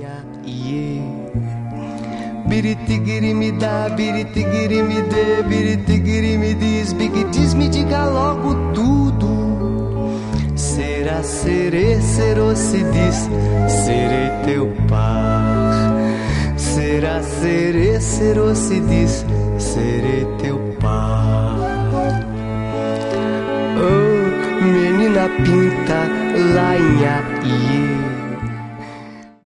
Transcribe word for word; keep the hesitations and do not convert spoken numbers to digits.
Lainha, iê. Biritigiri me dá, biritigiri me dê, biritigiri me diz, big diz, me diga logo tudo. Será, serê, serô, se diz, serei teu par. Será, serê, serô, se diz, serei teu par. Oh, menina pinta, lainha, iê.